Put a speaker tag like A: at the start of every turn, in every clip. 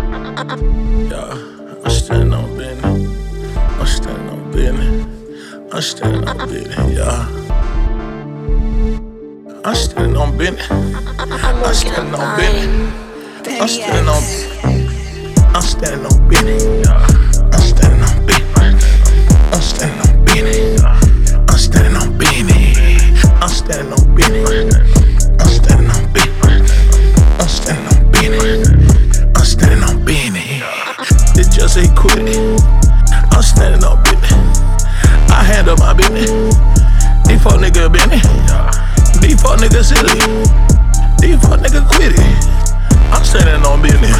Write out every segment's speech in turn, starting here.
A: Yeah, I'm standing on business. I'm standing on business. I'm standing on business, yeah. I'm standing on business. I'm standing on business. I'm standing on business. I'm standing on business. I'm standing on business. I'm standing on business. I'm standing on business. I'm standing on business. I'm standing on business. I'm standing on business. I'm standing on business. They just ain't quit it. I'm standing on business. I handle my business. These fuck niggas business. These fuck niggas silly. These fuck niggas quit it. I'm standing on business.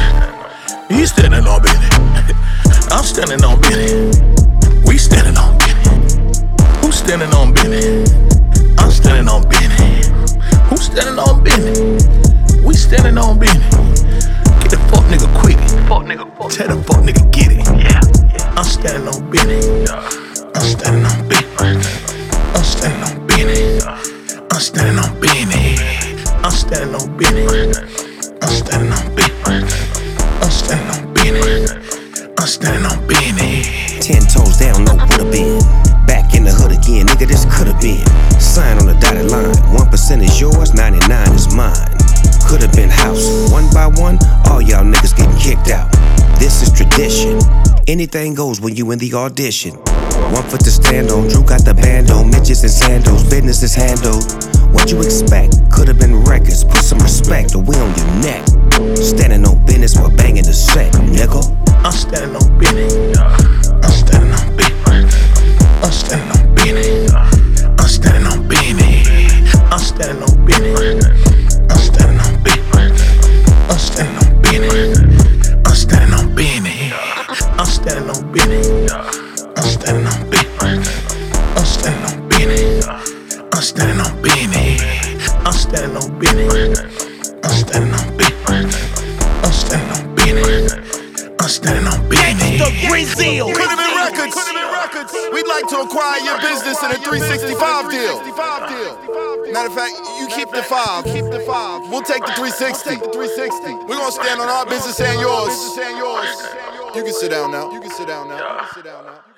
A: He's standing on business. I'm standing on business. We standing on business. Who's standing on business? I'm standing on business. Who's standing on business? We standing on business. Get the fuck nigga quit it. Tell the fuck nigga get it. I'm standing on business. I'm standing on business. I'm standing on business. I'm standing on business. I'm standing on business. I'm standing on business. I'm standing on business. I'm standing on business.
B: 10 toes down, no would've been. Back in the hood again, nigga, this could've been. Sign on the dotted line. 1% is yours, 99 is mine. Could've been house. One by one, all y'all niggas getting kicked out. This is tradition. Anything goes when you in the audition. 1 foot to stand on, Drew got the band on. Midgets and sandals, business is handled. What you expect? Could've been records, put some respect or we on your neck. Standing on business while banging the set, nigga.
A: I'm standing on business. I'm standing on business. I'm standing on business. I'm standing on business. I'm standing on business. I'm standing on business. I'm standing on business. I'm standing on business. I'm standing on business. I'm standing on business. I'm standing on business. I'm standing on business. I'm standing on business. I'm standing on business. I'm standing on business. I'm standing on business.
C: Brazil. Could've been records. We'd like to acquire your business in a 365 deal. Matter of fact, you keep the 5. We'll take the 360. We're gonna stand on our business and yours. You can sit down now.